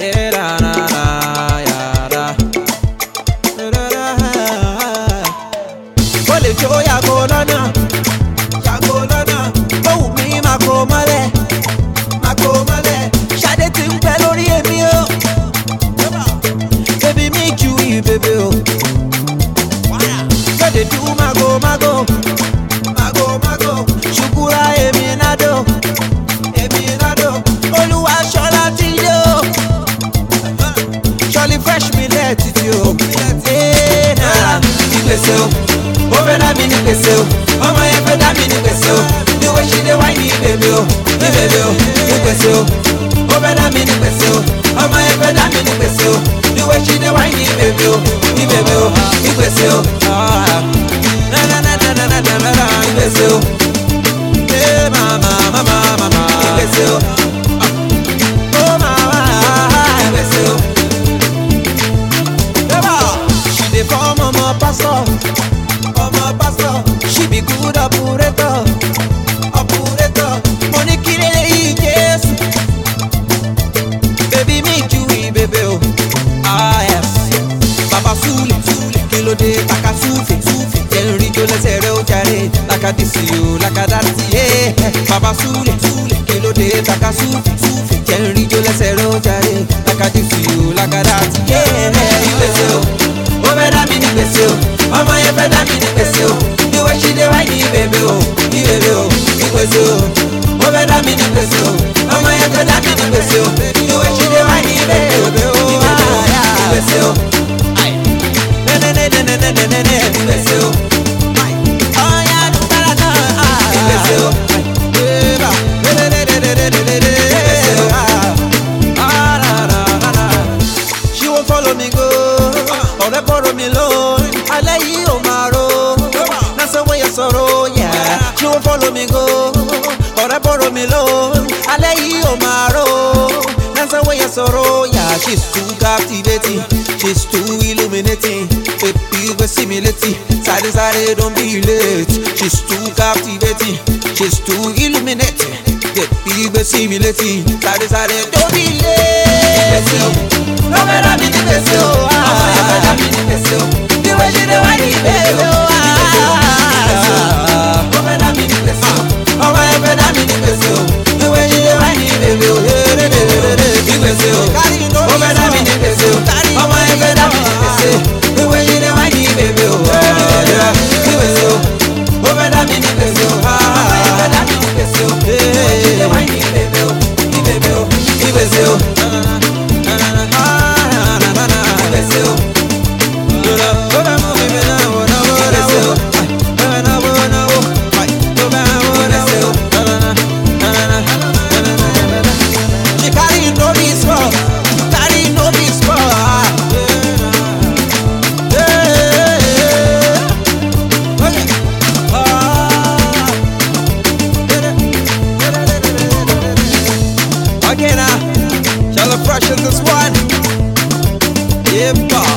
Yeah, da, da, da, yeah, da. Da, da, da. Ó lè jó yàgò lọ́nà, yàgò lọ́nà. Ó wù mí máa kó mọ́lẹ̀, máa kó mọ́lẹ̀. Ṣadé ti ń pẹ́ lórí èmi o. Baby me chewy baby o. So they do mago mago, mago mago. Shukura èmi nado, èmi nado. Olúwa ṣọlá ti dé o. Ṣọlí fresh mi lẹ́ẹ̀ títí o. Ee náà ní gbèsè o. Ó fẹ́ dá mi ní gbèsè o. Ọmọ yẹn fẹ́ dá mi ní gbèsè o. The way she dey whine ní bèbè o, ní bèbè o, ní gbèsè o. Ó fẹ́ dá mi ní gbèsè o. Ọmọ yẹn fẹ́ dá mi ní gbèsè o. The way she dey whine ní bèbè o, ní bèbè o, ní gbèsè o. Na na na na na na na na na ní gbèsè o. Ee mama mama mama ní gbèsè o. Oh mama ní gbèsè o. She dey form ọmọ pastor, ọmọ pastor. She be good operator, operator. Mo ní kí lè yí Jésù. Baby me chewy baby o. Ah yes. Baba Sule, kílódé taka súfè, jẹ́nrí tó lẹ́sẹ̀ rẹ̀ ó jàre. Lákàdísì o, lákàdásì ẹ̀. Baba Sule, kílódé taka súfè, jẹ́nrí tó lẹ́sẹ̀ rẹ̀ ó jàre. Lákàdísì o, lákàdásì ẹ̀. Ní gbèsè o, ó fẹ́ dá mi ní gbèsè o. Ọmọ yẹn fẹ́ dá mi ní gbèsè o. The way she dey whine ní bèbè o, ní bèbè o, ní gbèsè o. Ó fẹ́ dá mi ní gbèsè o. Ọmọ yẹn fẹ́ dá mi ní gbèsè o. The way she dey whine ní bèbè o, ní bèbè o, ní gbèsè o. Gbèsè o. Ọ̀ya dúpẹ́rẹ́ náà. Gbèsè o. Gbèsè o. She won't follow me go. Ọ̀rẹ́ bọ̀rọ̀ mi lọ. Alẹ́ yìí ò máa ro. Násánwó yẹn sọ̀rọ̀ yẹ. She won't follow me go. Ọ̀rẹ́ bọ̀rọ̀ mi lọ. Alẹ́ yìí ò máa ro. Násánwó yẹn sọ̀rọ̀ yẹ. She's too captivating. She's too illuminating. Baby, simulating. Sáré sáré, don't be late. She's too captivating. She's too illuminating. Baby, simulating. Sáré sáré, don't be late. Gbèsè o. Ó fẹ́ dá mi ní gbèsè o. Ọmọ yẹn fẹ́ dá mi ní gbèsè o. The way she dey whine ní bèbè o. Ó fẹ́ dá mi ní gbèsè o. Ọmọ yẹn fẹ́ dá mi ní gbèsè o. The way she dey whine ní bèbè o. Ní gbèsè o. Ó fẹ́ dá mi ní gbèsè o. Ọmọ yẹn fẹ́ dá mi ní gbèsè o. The way she dey whine ní bèbè o. Ní gbèsè o. Ó fẹ́ dá mi ní gbèsè o. Ọmọ yẹn fẹ́ dá mi ní gbèsè o. The way she dey whine ní bèbè o. Ní bèbè o. Ní gbèsè o. Gbèsè o. She carry no be small, carry no be small. Okay now, shall I fresh this one? Yeah, boy.